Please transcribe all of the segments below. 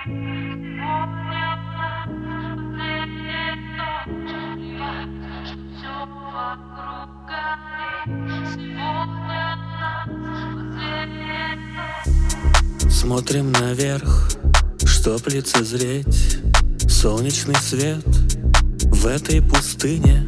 Смотрим наверх, чтоб лицезреть солнечный свет в этой пустыне.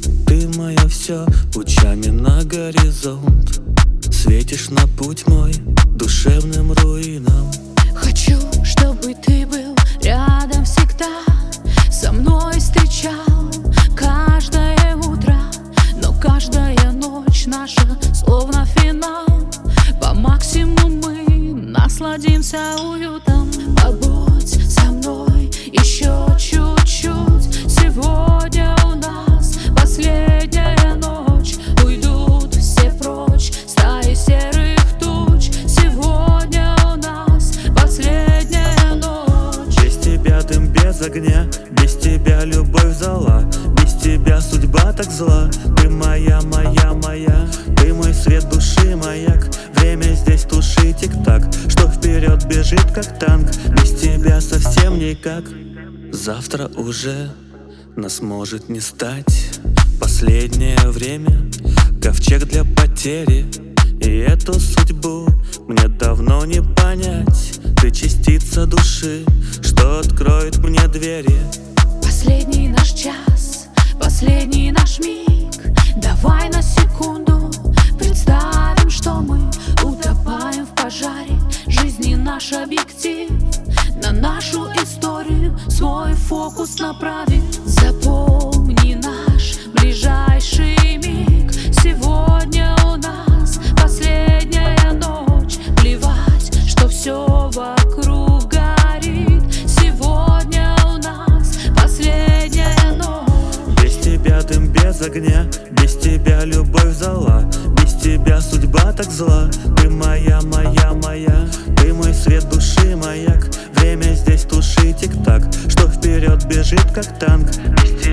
Ты мое все, лучами на горизонт светишь на путь мой душевным руинам. Хочу, чтобы ты был рядом всегда, со мной встречал каждое утро, но каждая ночь наша словно финал. По максимуму мы насладимся уютом. Побудь со мной еще чуть-чуть. Сегодня у нас последняя ночь. Уйдут все прочь стаи серых туч. Сегодня у нас последняя ночь. Без тебя дым без огня, без тебя любовь зала, без тебя судьба так зла. Ты моя, моя, моя, ты мой свет души, маяк. Время здесь туши тик-так, что вперед бежит как танк. Без тебя совсем никак. Завтра уже нас может не стать. Последнее время ковчег для потери, и эту судьбу мне давно не понять. Ты частица души, что откроет мне двери. Последний наш час, последний наш миг. Давай на секунду представим, что мы утопаем в пожаре. Жизни наш объектив, на нашу историю свой фокус направит. Запомни наш ближайший миг. Сегодня у нас последняя ночь. Плевать, что все вокруг горит. Сегодня у нас последняя ночь. Без тебя дым без огня, без тебя любовь зала, без тебя судьба так зла. Ты моя, моя, моя, ты мой свет души, маяк. Время здесь туши тик-так, что вперед бежит как танк. Без